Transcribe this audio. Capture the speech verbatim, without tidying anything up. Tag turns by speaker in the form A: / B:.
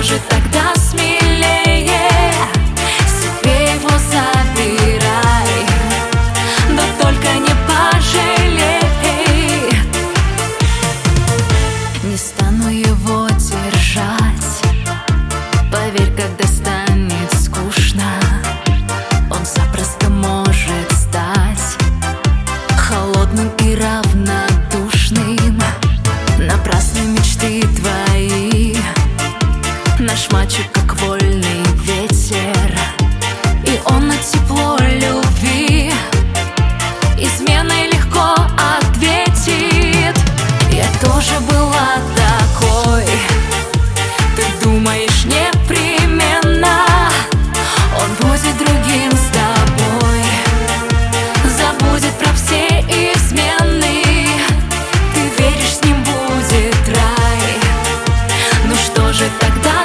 A: же тогда смелее, себе его забирай, да только не пожалей. Не стану его держать, поверь, когда станет скучно, он запросто может стать холодным и равнодушным. Напрасны мечты твои, наш мальчик как вольный ветер, и он на тепло любви изменой легко ответит. Я тоже была такой, ты думаешь непременно он будет другим с тобой, забудет про все измены, ты веришь, с ним будет рай. Ну что же тогда